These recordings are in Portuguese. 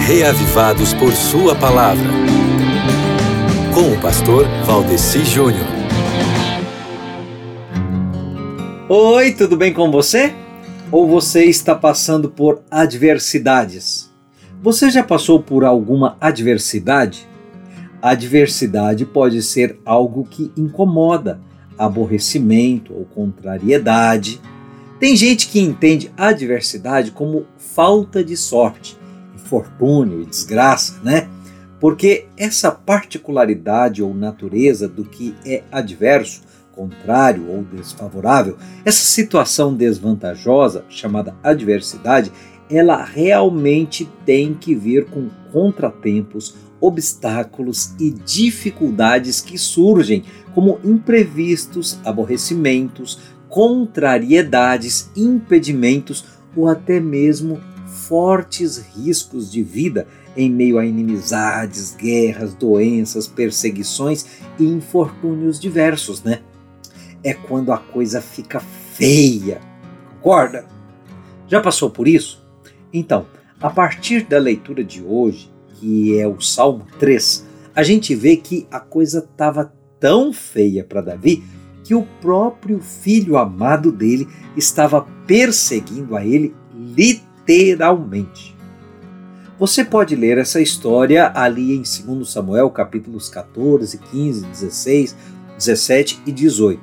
reavivados por sua palavra. Com o pastor Valdeci Júnior. Oi, tudo bem com você? Ou você está passando por adversidades? Você já passou por alguma adversidade? A adversidade pode ser algo que incomoda, aborrecimento ou contrariedade. Tem gente que entende a adversidade como falta de sorte, infortúnio e desgraça, né? Porque essa particularidade ou natureza do que é adverso, contrário ou desfavorável, essa situação desvantajosa, chamada adversidade, ela realmente tem que ver com contratempos, obstáculos e dificuldades que surgem como imprevistos, aborrecimentos, contrariedades, impedimentos ou até mesmo fortes riscos de vida em meio a inimizades, guerras, doenças, perseguições e infortúnios diversos, né? É quando a coisa fica feia, concorda? Já passou por isso? Então, a partir da leitura de hoje, que é o Salmo 3, a gente vê que a coisa estava tão feia para Davi que o próprio filho amado dele estava perseguindo a ele literalmente. Você pode ler essa história ali em 2 Samuel, capítulos 14, 15, 16, 17 e 18.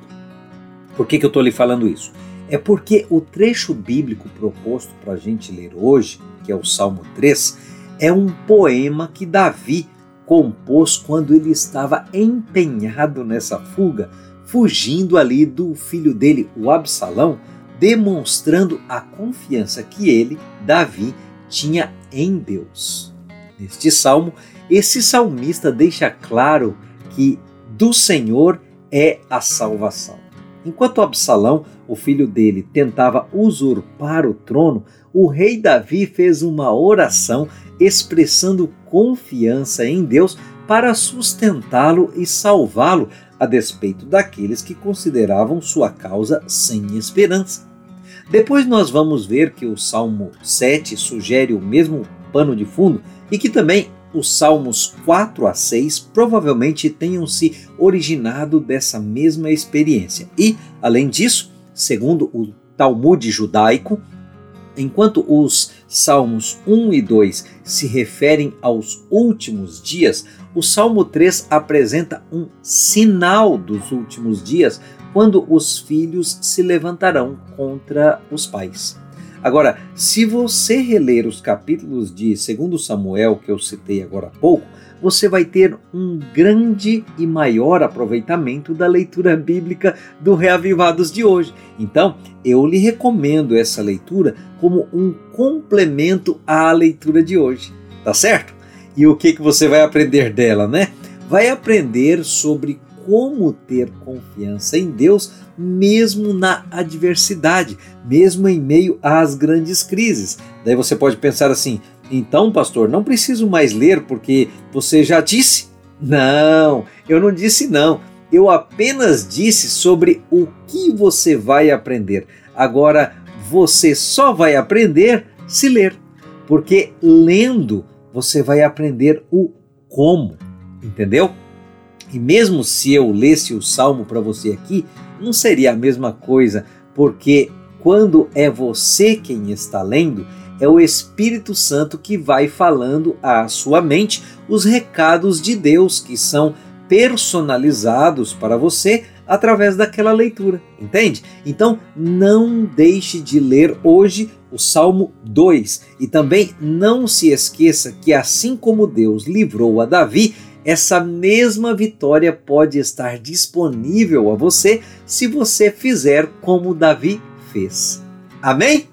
Por que eu estou lhe falando isso? É porque o trecho bíblico proposto para a gente ler hoje, que é o Salmo 3, é um poema que Davi compôs quando ele estava empenhado nessa fuga, fugindo ali do filho dele, o Absalão, demonstrando a confiança que ele, Davi, tinha em Deus. Neste salmo, esse salmista deixa claro que do Senhor é a salvação. Enquanto Absalão, o filho dele, tentava usurpar o trono, o rei Davi fez uma oração expressando confiança em Deus para sustentá-lo e salvá-lo a despeito daqueles que consideravam sua causa sem esperança. Depois nós vamos ver que o Salmo 7 sugere o mesmo pano de fundo e que também os Salmos 4 a 6 provavelmente tenham se originado dessa mesma experiência. E, além disso, segundo o Talmud judaico, enquanto os Salmos 1 e 2 se referem aos últimos dias, o Salmo 3 apresenta um sinal dos últimos dias, quando os filhos se levantarão contra os pais. Agora, se você reler os capítulos de 2 Samuel que eu citei agora há pouco, você vai ter um grande e maior aproveitamento da leitura bíblica do Reavivados de hoje. Então, eu lhe recomendo essa leitura como um complemento à leitura de hoje, tá certo? E o que você vai aprender dela, né? Vai aprender sobre como ter confiança em Deus mesmo na adversidade, mesmo em meio às grandes crises. Daí você pode pensar assim: então, pastor, não preciso mais ler porque você já disse? Não, eu não disse não. Eu apenas disse sobre o que você vai aprender. Agora, você só vai aprender se ler, porque lendo você vai aprender o como, entendeu? E mesmo se eu lesse o Salmo para você aqui, não seria a mesma coisa, porque quando é você quem está lendo, é o Espírito Santo que vai falando à sua mente os recados de Deus que são personalizados para você através daquela leitura, entende? Então não deixe de ler hoje o Salmo 2 e também não se esqueça que assim como Deus livrou a Davi, essa mesma vitória pode estar disponível a você se você fizer como Davi fez. Amém?